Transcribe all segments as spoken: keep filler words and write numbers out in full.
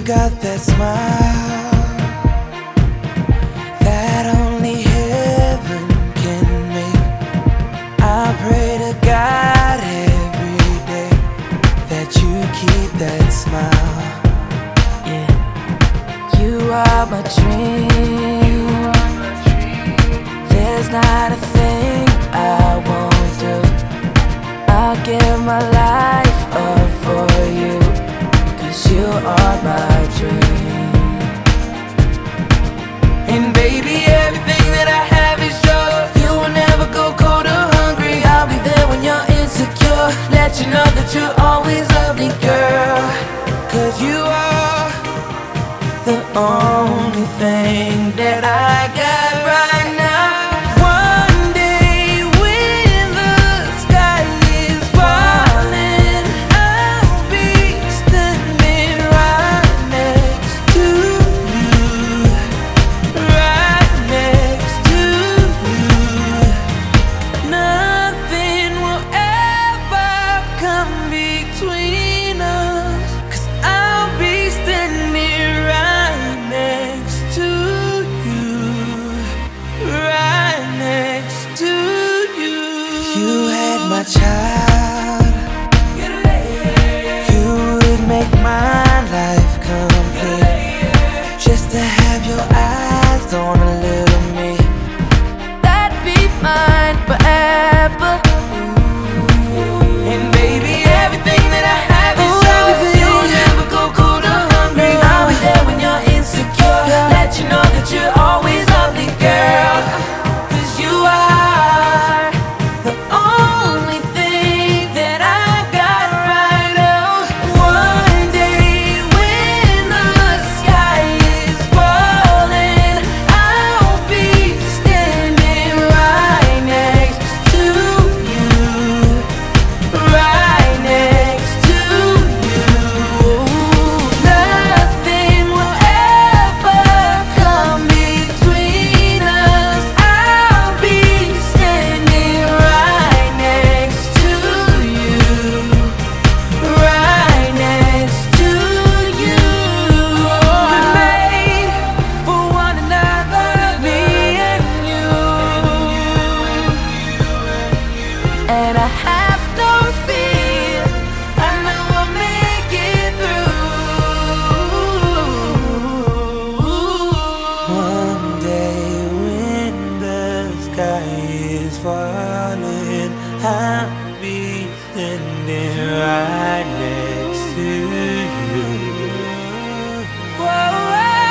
got that smile that only heaven can make. I pray to God every day that you keep that smile. Yeah, you are my dream. There's not a thing I won't do. I'll give my life up for you, 'cause you are my dream. And baby, everything that I have is yours. You will never go cold or hungry. I'll be there when you're insecure. Let you know that you're always lovely, girl. 'Cause you are the only thing that I got right now. One day when the sky is falling, I'll be standing right next to you, right next to you. Nothing will ever come between us, 'cause I'll be standing right next to you, right next to you. You had my child, you would make my life complete. Just to have your eyes on a little me, That'd be mine forever. and baby, everything that I have is yours. You'll never go cold or hungry. I'll be there when you're insecure. Let you know that you're always lovely, girl. 'Cause you are the only thing that I got right now. One day when the sky is falling, I'll be standing right next to you, right next to you. Nothing will ever come between us. I'll be standing right next to you, right next to you. We're made for one another, me and you. And I have no fear, I know I'll make it through. One day when the sky is falling, I'll be standing right next to you. Whoa.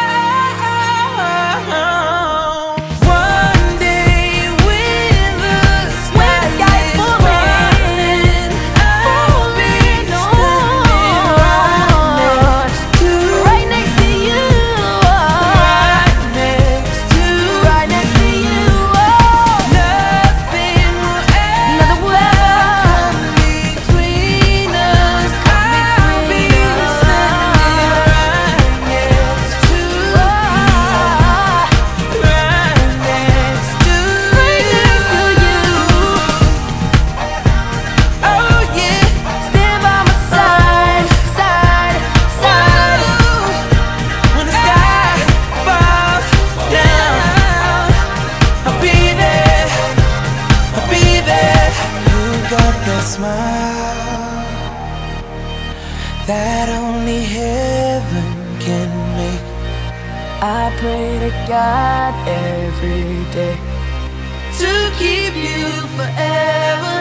One day when the sky is falling, I'll be standing right next to Right next to you, right next to right next to you. Nothing will Another ever word. come between us. I'll be standing right next to you, right next to you. Oh yeah, Stand by my side, side, side. when the sky falls down, I'll be there, I'll be there. You got that smile that only heaven can make. I pray to God every day To keep you forever